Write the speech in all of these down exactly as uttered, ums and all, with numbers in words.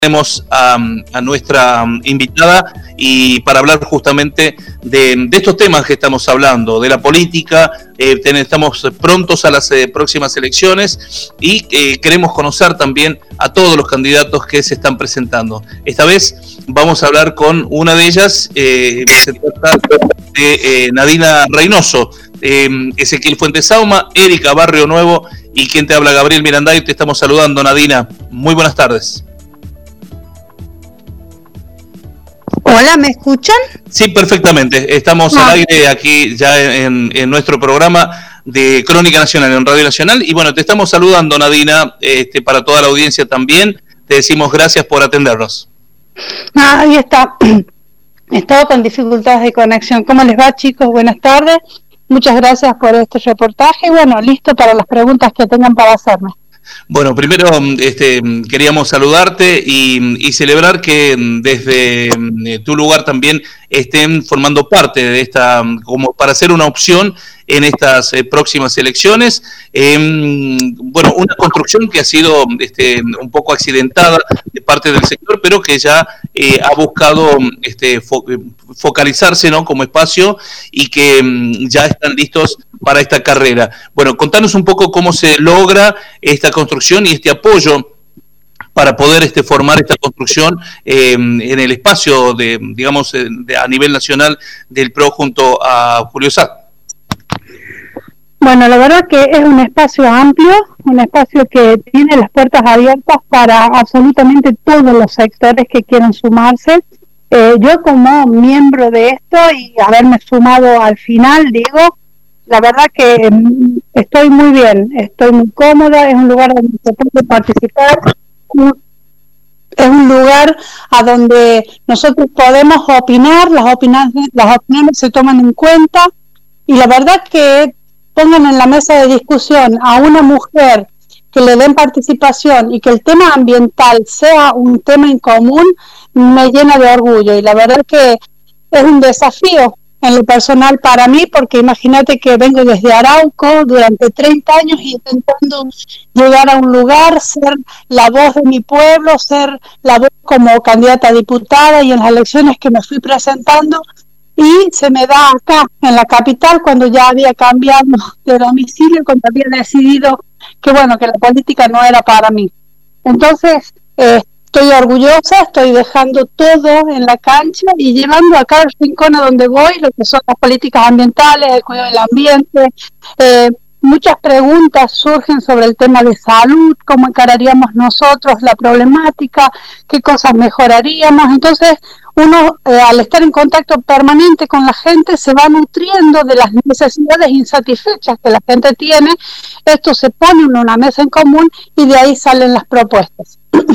Tenemos a, a nuestra invitada y para hablar justamente de, de estos temas que estamos hablando, de la política. Eh, ten, estamos prontos a las eh, próximas elecciones y eh, queremos conocer también a todos los candidatos que se están presentando. Esta vez vamos a hablar con una de ellas, eh, se trata de eh, Nadina Reynoso, eh, Ezequiel Fuentesauma, Erika Barrio Nuevo y quien te habla, Gabriel Miranday. Te estamos saludando, Nadina. Muy buenas tardes. Hola, ¿me escuchan? Sí, perfectamente. Estamos ah. al aire aquí ya en, en nuestro programa de Crónica Nacional, en Radio Nacional. Y bueno, te estamos saludando, Nadina, este, para toda la audiencia también. Te decimos gracias por atendernos. Ah, ahí está. Estaba con dificultades de conexión. ¿Cómo les va, chicos? Buenas tardes. Muchas gracias por este reportaje. Bueno, listo para las preguntas que tengan para hacerme. Bueno, primero este, queríamos saludarte y, y celebrar que desde tu lugar también estén formando parte de esta, como para ser una opción en estas eh, próximas elecciones. Eh, bueno, una construcción que ha sido este, un poco accidentada de parte del sector, pero que ya eh, ha buscado este, fo focalizarse, ¿no?, como espacio y que um, ya están listos para esta carrera. Bueno, contanos un poco cómo se logra esta construcción y este apoyo para poder este, formar esta construcción eh, en el espacio de, digamos, de, a nivel nacional del P R O junto a Julio Sac. Bueno, la verdad que es un espacio amplio, un espacio que tiene las puertas abiertas para absolutamente todos los sectores que quieran sumarse. Eh, yo como miembro de esto y haberme sumado al final, digo, la verdad que eh, estoy muy bien, estoy muy cómoda, es un lugar donde se puede participar, es un lugar a donde nosotros podemos opinar, las opiniones, las opiniones se toman en cuenta y la verdad que pongan en la mesa de discusión a una mujer que le den participación y que el tema ambiental sea un tema en común, me llena de orgullo y la verdad que es un desafío en lo personal para mí, porque imagínate que vengo desde Arauco durante treinta años intentando llegar a un lugar, ser la voz de mi pueblo, ser la voz como candidata a diputada y en las elecciones que me fui presentando, y se me da acá, en la capital, cuando ya había cambiado de domicilio, cuando había decidido que bueno, que la política no era para mí. Entonces, eh, estoy orgullosa, estoy dejando todo en la cancha y llevando a cada rincón a donde voy, lo que son las políticas ambientales, el cuidado del ambiente. Eh, muchas preguntas surgen sobre el tema de salud, cómo encararíamos nosotros la problemática, qué cosas mejoraríamos. Entonces, uno eh, al estar en contacto permanente con la gente se va nutriendo de las necesidades insatisfechas que la gente tiene. Esto se pone en una mesa en común y de ahí salen las propuestas.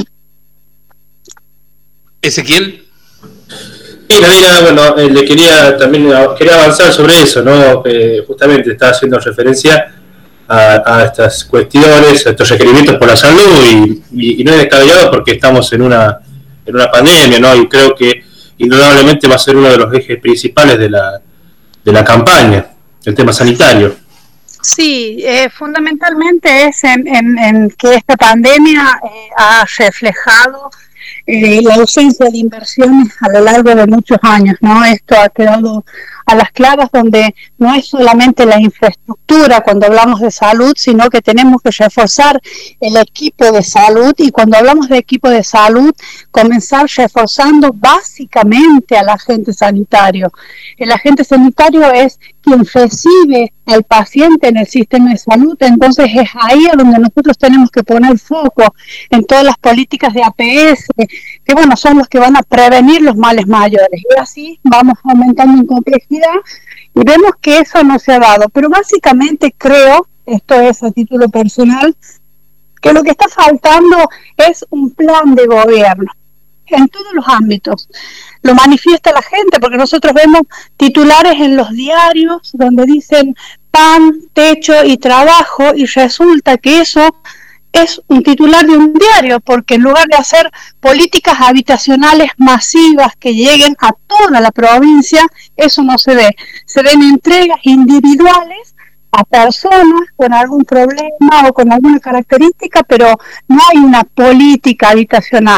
Ezequiel. Sí, Nadina, bueno, eh, le quería también quería avanzar sobre eso, ¿no? Eh, justamente estaba haciendo referencia a, a estas cuestiones, a estos requerimientos por la salud y, y, y no es descabellado porque estamos en una en una pandemia, ¿no? Y creo que indudablemente va a ser uno de los ejes principales de la de la campaña, el tema sanitario. Sí, eh, fundamentalmente es en, en, en que esta pandemia eh, ha reflejado Eh, la ausencia de inversiones a lo largo de muchos años, ¿no? Esto ha quedado a las claras, donde no es solamente la infraestructura cuando hablamos de salud, sino que tenemos que reforzar el equipo de salud, y cuando hablamos de equipo de salud, comenzar reforzando básicamente al agente sanitario. El agente sanitario es quien recibe al paciente en el sistema de salud, entonces es ahí a donde nosotros tenemos que poner foco en todas las políticas de A P S, que bueno, son los que van a prevenir los males mayores, y así vamos aumentando en complejidad y vemos que eso no se ha dado. Pero básicamente creo, esto es a título personal, que lo que está faltando es un plan de gobierno en todos los ámbitos. Lo manifiesta la gente porque nosotros vemos titulares en los diarios donde dicen pan, techo y trabajo, y resulta que eso es un titular de un diario, porque en lugar de hacer políticas habitacionales masivas que lleguen a toda la provincia, eso no se ve. Se ven entregas individuales a personas con algún problema o con alguna característica, pero no hay una política habitacional.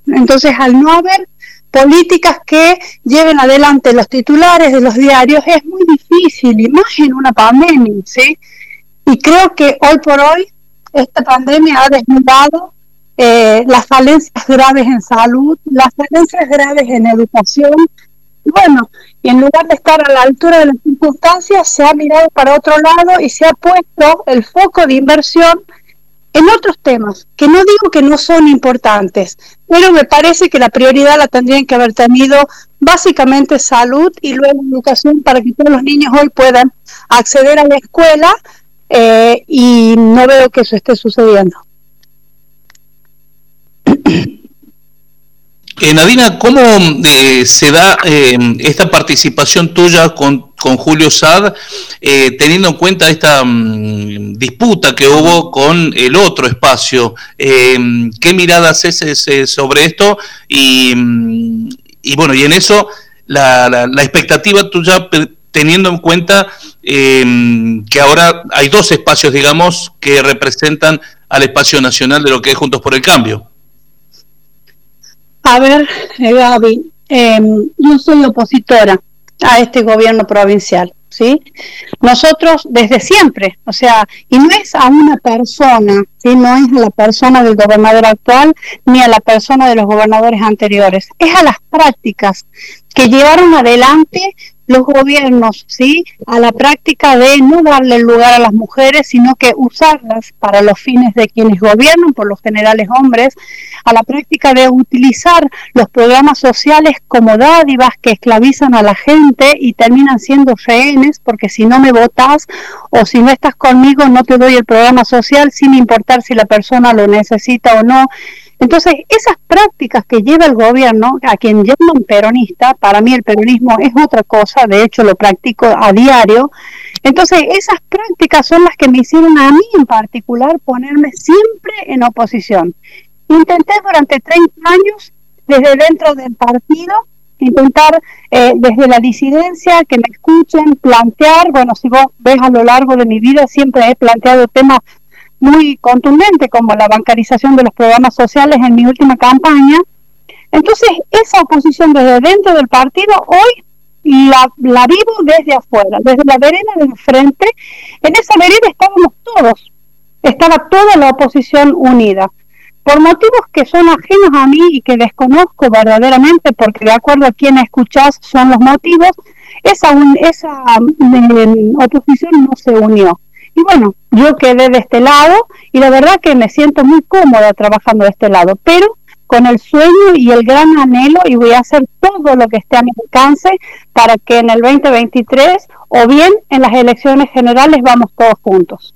Entonces, al no haber políticas que lleven adelante los titulares de los diarios, es muy difícil, y más en una pandemia, ¿sí? Y creo que hoy por hoy esta pandemia ha desnudado eh, las falencias graves en salud, las falencias graves en educación. Bueno, y en lugar de estar a la altura de las circunstancias, se ha mirado para otro lado y se ha puesto el foco de inversión en otros temas, que no digo que no son importantes, pero me parece que la prioridad la tendrían que haber tenido básicamente salud y luego educación, para que todos los niños hoy puedan acceder a la escuela, eh, y no veo que eso esté sucediendo. Eh, Nadina, ¿cómo eh, se da eh, esta participación tuya con, con Julio Saad, eh, teniendo en cuenta esta um, disputa que hubo con el otro espacio? Eh, ¿Qué miradas haces eh, sobre esto? Y, y bueno, y en eso, la, la, la expectativa tuya, teniendo en cuenta eh, que ahora hay dos espacios, digamos, que representan al espacio nacional de lo que es Juntos por el Cambio. A ver, eh, Gaby, eh, yo soy opositora a este gobierno provincial, ¿sí? Nosotros desde siempre, o sea, y no es a una persona, ¿sí? No es a la persona del gobernador actual ni a la persona de los gobernadores anteriores, es a las prácticas que llevaron adelante los gobiernos, ¿sí? A la práctica de no darle lugar a las mujeres, sino que usarlas para los fines de quienes gobiernan, por lo general hombres, a la práctica de utilizar los programas sociales como dádivas que esclavizan a la gente y terminan siendo rehenes, porque si no me votas o si no estás conmigo no te doy el programa social, sin importar si la persona lo necesita o no. Entonces, esas prácticas que lleva el gobierno, a quien llaman peronista, para mí el peronismo es otra cosa, de hecho lo practico a diario. Entonces, esas prácticas son las que me hicieron a mí en particular ponerme siempre en oposición. Intenté durante treinta años, desde dentro del partido, intentar eh, desde la disidencia, que me escuchen, plantear. Bueno, si vos ves a lo largo de mi vida, siempre he planteado temas muy contundente, como la bancarización de los programas sociales en mi última campaña. Entonces, esa oposición desde dentro del partido, hoy la, la vivo desde afuera, desde la vereda del frente. En esa vereda estábamos todos, estaba toda la oposición unida. Por motivos que son ajenos a mí y que desconozco verdaderamente, porque de acuerdo a quien escuchás son los motivos, esa, un, esa um, oposición no se unió. Y bueno, yo quedé de este lado y la verdad que me siento muy cómoda trabajando de este lado, pero con el sueño y el gran anhelo, y voy a hacer todo lo que esté a mi alcance para que en el veinte veintitrés o bien en las elecciones generales vamos todos juntos.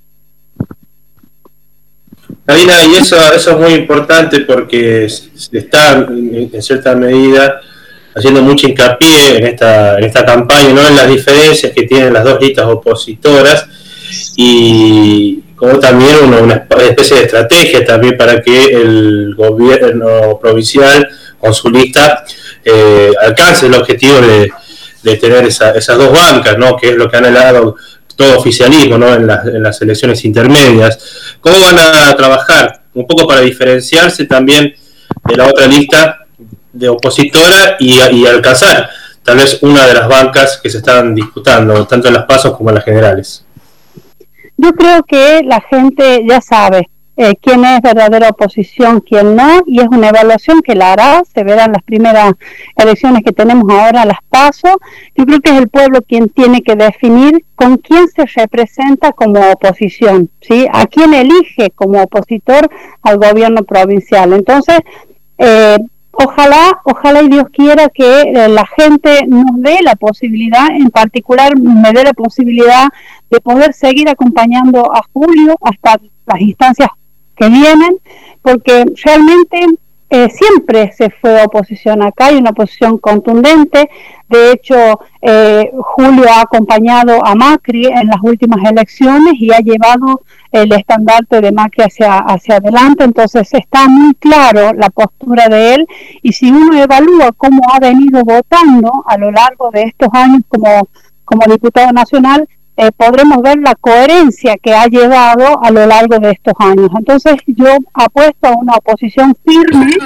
Nadina, y eso, eso es muy importante porque se está en cierta medida haciendo mucho hincapié en esta, en esta campaña, ¿no? En las diferencias que tienen las dos listas opositoras, y como también una, una especie de estrategia también para que el gobierno provincial con su lista eh, alcance el objetivo de, de tener esa, esas dos bancas, ¿no? Que es lo que han anhelado todo oficialismo, ¿no? en, las, en las elecciones intermedias. ¿Cómo van a trabajar? Un poco para diferenciarse también de la otra lista de opositora y, y alcanzar tal vez una de las bancas que se están disputando, tanto en las pasos como en las generales. Yo creo que la gente ya sabe eh, quién es verdadera oposición, quién no, y es una evaluación que la hará, se verán las primeras elecciones que tenemos ahora, las PASO. Yo creo que es el pueblo quien tiene que definir con quién se representa como oposición, ¿sí? A quién elige como opositor al gobierno provincial. Entonces, eh, Ojalá, ojalá y Dios quiera que eh, la gente nos dé la posibilidad, en particular me dé la posibilidad de poder seguir acompañando a Julio hasta las instancias que vienen, porque realmente eh, siempre se fue oposición acá, hay una oposición contundente. De hecho, eh, Julio ha acompañado a Macri en las últimas elecciones y ha llevado el estandarte de Macri hacia, hacia adelante, entonces está muy claro la postura de él, y si uno evalúa cómo ha venido votando a lo largo de estos años como, como diputado nacional, eh, podremos ver la coherencia que ha llevado a lo largo de estos años. Entonces yo apuesto a una oposición firme,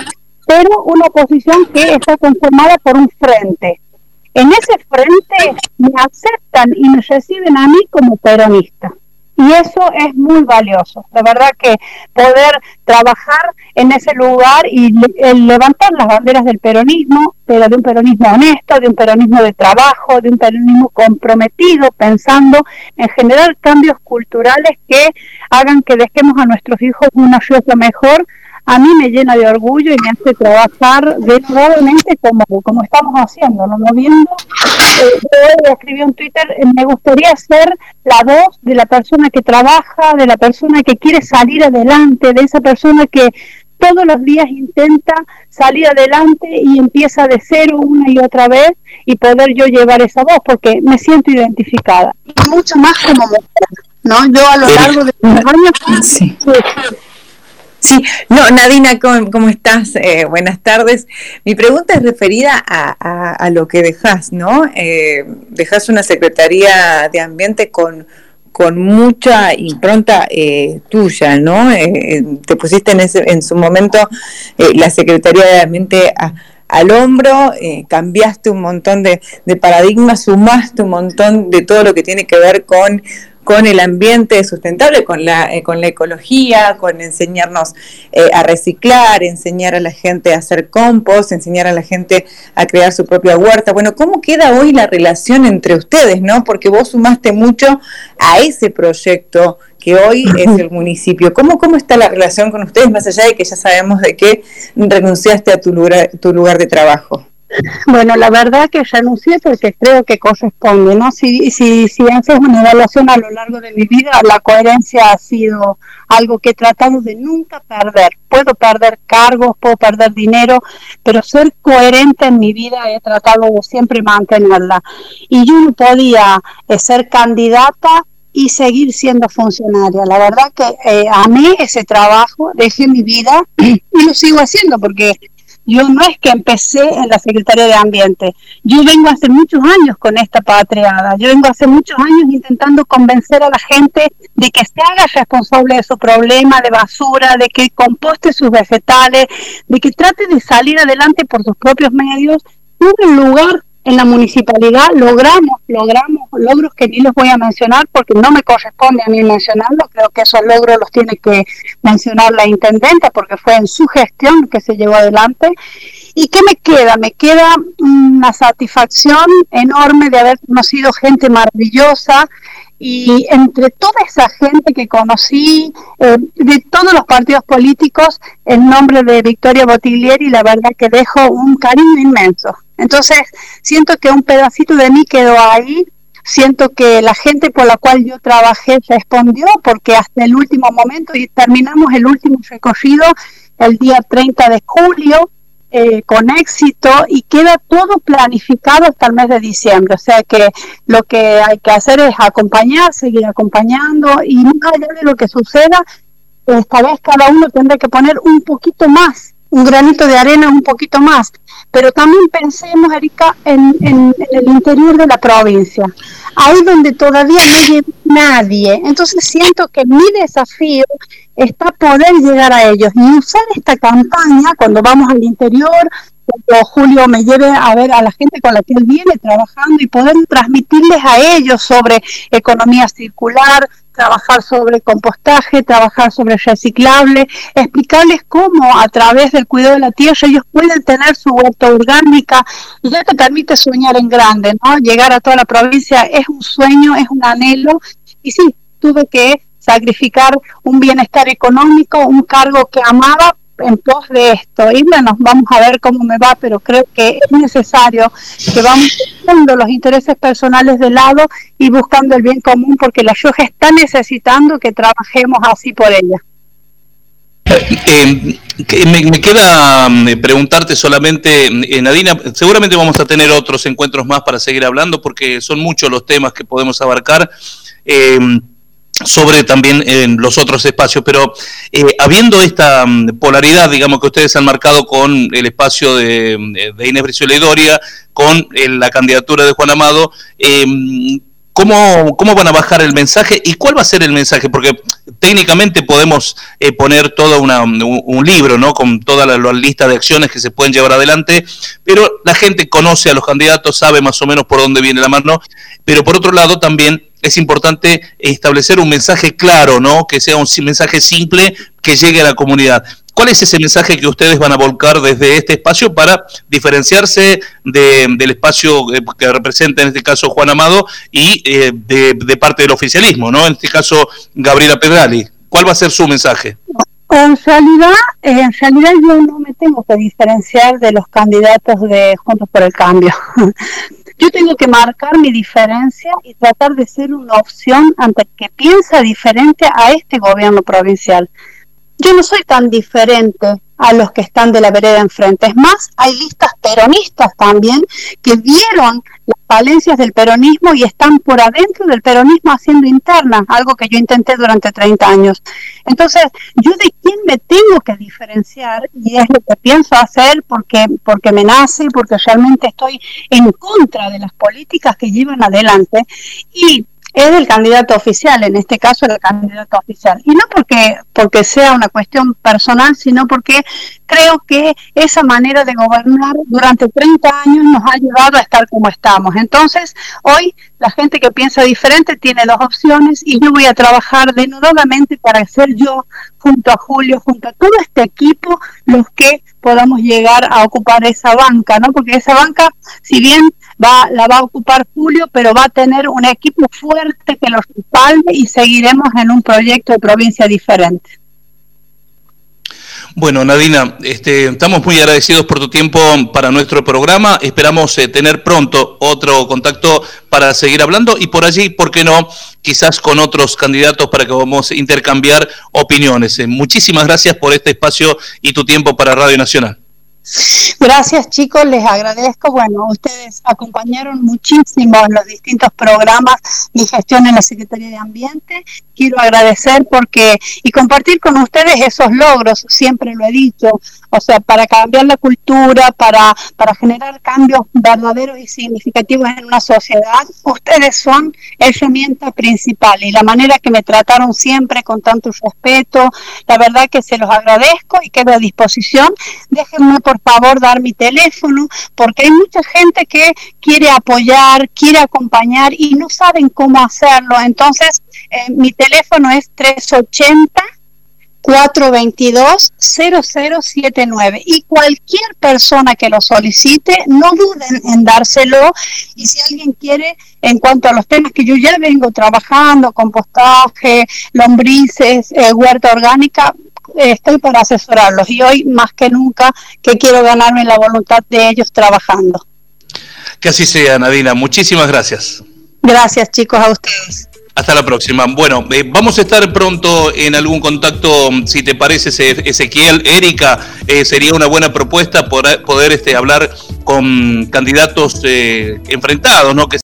pero una oposición que está conformada por un frente. En ese frente me aceptan y me reciben a mí como peronista. Y eso es muy valioso. De verdad que poder trabajar en ese lugar y le, levantar las banderas del peronismo, pero de un peronismo honesto, de un peronismo de trabajo, de un peronismo comprometido, pensando en generar cambios culturales que hagan que dejemos a nuestros hijos una Rioja mejor, a mí me llena de orgullo y me hace trabajar denodadamente como, como estamos haciendo, ¿no? Moviendo. Eh, yo escribí en Twitter, eh, me gustaría ser la voz de la persona que trabaja, de la persona que quiere salir adelante, de esa persona que todos los días intenta salir adelante y empieza de cero una y otra vez, y poder yo llevar esa voz, porque me siento identificada. Y mucho más como mujer, ¿no? Yo a lo largo de los años... Sí. Sí, no, Nadina, ¿cómo, cómo estás? Eh, buenas tardes. Mi pregunta es referida a, a, a lo que dejás, ¿no? Eh, dejás una Secretaría de Ambiente con, con mucha impronta eh, tuya, ¿no? Eh, te pusiste en, ese, en su momento eh, la Secretaría de Ambiente a, al hombro, eh, cambiaste un montón de, de paradigmas, sumaste un montón de todo lo que tiene que ver con con el ambiente sustentable, con la, eh, con la ecología, con enseñarnos eh, a reciclar, enseñar a la gente a hacer compost, enseñar a la gente a crear su propia huerta. Bueno, ¿cómo queda hoy la relación entre ustedes, no? Porque vos sumaste mucho a ese proyecto que hoy es el municipio. ¿Cómo, cómo está la relación con ustedes, más allá de que ya sabemos de que renunciaste a tu lugar, tu lugar de trabajo? Bueno, la verdad que renuncié porque creo que corresponde, ¿no? Si, si, si haces una evaluación a lo largo de mi vida, la coherencia ha sido algo que he tratado de nunca perder. Puedo perder cargos, puedo perder dinero, pero ser coherente en mi vida he tratado de siempre mantenerla. Y yo no podía eh, ser candidata y seguir siendo funcionaria. La verdad que eh, amé ese trabajo, dejé mi vida y lo sigo haciendo porque... Yo no es que empecé en la Secretaría de Ambiente, yo vengo hace muchos años con esta patriada, yo vengo hace muchos años intentando convencer a la gente de que se haga responsable de su problema de basura, de que composte sus vegetales, de que trate de salir adelante por sus propios medios. Tuve un lugar en la municipalidad, logramos, logramos logros que ni les voy a mencionar porque no me corresponde a mí mencionarlos, creo que esos logros los tiene que mencionar la intendenta porque fue en su gestión que se llevó adelante. ¿Y qué me queda? Me queda una satisfacción enorme de haber conocido gente maravillosa, y entre toda esa gente que conocí, eh, de todos los partidos políticos, en nombre de Victoria Bottiglieri, la verdad que dejo un cariño inmenso. Entonces, siento que un pedacito de mí quedó ahí, siento que la gente por la cual yo trabajé respondió, porque hasta el último momento, y terminamos el último recorrido el día treinta de julio, Eh, con éxito, y queda todo planificado hasta el mes de diciembre, o sea que lo que hay que hacer es acompañar, seguir acompañando, y más allá de lo que suceda, esta vez cada uno tendrá que poner un poquito más, un granito de arena un poquito más, pero también pensemos, Erika, en, en, en el interior de la provincia, ahí donde todavía no llega nadie. Entonces siento que mi desafío está poder llegar a ellos y usar esta campaña cuando vamos al interior, cuando Julio me lleve a ver a la gente con la que él viene trabajando y poder transmitirles a ellos sobre economía circular, trabajar sobre compostaje, trabajar sobre reciclable, explicarles cómo a través del cuidado de la tierra ellos pueden tener su huerta orgánica, y ya te permite soñar en grande, ¿no? Llegar a toda la provincia es un sueño, es un anhelo, y sí, tuve que sacrificar un bienestar económico, un cargo que amaba en pos de esto. Y bueno, vamos a ver cómo me va, pero creo que es necesario que vamos dejando los intereses personales de lado y buscando el bien común, porque la Rioja está necesitando que trabajemos así por ella. Eh, me, me queda preguntarte solamente, eh, Nadina, seguramente vamos a tener otros encuentros más para seguir hablando, porque son muchos los temas que podemos abarcar. Eh, sobre también en los otros espacios, pero eh, habiendo esta um, polaridad, digamos, que ustedes han marcado con el espacio de, de Inés Brizuela y Doria, con eh, la candidatura de Juan Amado, eh, ¿cómo, ¿cómo van a bajar el mensaje y cuál va a ser el mensaje? Porque técnicamente podemos eh, poner todo una, un, un libro, ¿no? Con toda la, la lista de acciones que se pueden llevar adelante, pero la gente conoce a los candidatos, sabe más o menos por dónde viene la mano, pero por otro lado también es importante establecer un mensaje claro, ¿no? Que sea un mensaje simple que llegue a la comunidad. ¿Cuál es ese mensaje que ustedes van a volcar desde este espacio para diferenciarse de, del espacio que representa en este caso Juan Amado y eh, de, de parte del oficialismo, ¿no? En este caso Gabriela Pedrali. ¿Cuál va a ser su mensaje? En realidad, en realidad yo no me tengo que diferenciar de los candidatos de Juntos por el Cambio. Yo tengo que marcar mi diferencia y tratar de ser una opción ante el que piensa diferente a este gobierno provincial. Yo no soy tan diferente a los que están de la vereda enfrente. Es más, hay listas peronistas también que vieron las falencias del peronismo y están por adentro del peronismo haciendo internas, algo que yo intenté durante treinta años. Entonces, ¿yo de quién me tengo que diferenciar? Y es lo que pienso hacer porque, porque me nace, porque realmente estoy en contra de las políticas que llevan adelante. Y es del candidato oficial, en este caso el candidato oficial. Y no porque, porque sea una cuestión personal, sino porque creo que esa manera de gobernar durante treinta años nos ha llevado a estar como estamos. Entonces, hoy la gente que piensa diferente tiene dos opciones y yo voy a trabajar denodadamente para ser yo, junto a Julio, junto a todo este equipo, los que podamos llegar a ocupar esa banca, ¿no? Porque esa banca, si bien va la va a ocupar Julio, pero va a tener un equipo fuerte que los respalde y seguiremos en un proyecto de provincia diferente. Bueno, Nadina, este, estamos muy agradecidos por tu tiempo para nuestro programa. Esperamos eh, tener pronto otro contacto para seguir hablando y por allí, ¿por qué no? Quizás con otros candidatos para que podamos intercambiar opiniones. Eh, muchísimas gracias por este espacio y tu tiempo para Radio Nacional. Gracias, chicos, les agradezco. Bueno, ustedes acompañaron muchísimo en los distintos programas mi gestión en la Secretaría de Ambiente. Quiero agradecer porque y compartir con ustedes esos logros, siempre lo he dicho, o sea, para cambiar la cultura, para, para generar cambios verdaderos y significativos en una sociedad, ustedes son herramienta principal y la manera que me trataron siempre con tanto respeto, la verdad que se los agradezco y quedo a disposición. Déjenme por favor dar mi teléfono porque hay mucha gente que quiere apoyar, quiere acompañar y no saben cómo hacerlo. Entonces eh, mi teléfono es tres ochenta, cuatro veintidós, cero cero siete nueve y cualquier persona que lo solicite no duden en dárselo. Y si alguien quiere, en cuanto a los temas que yo ya vengo trabajando, compostaje, lombrices, eh, huerta orgánica, estoy para asesorarlos y hoy más que nunca que quiero ganarme la voluntad de ellos trabajando. Que así sea, Nadina. Muchísimas gracias. Gracias, chicos, a ustedes. Hasta la próxima. Bueno, eh, vamos a estar pronto en algún contacto, si te parece, Ezequiel, Erika, eh, sería una buena propuesta poder, poder este, hablar con candidatos eh, enfrentados, ¿no? Que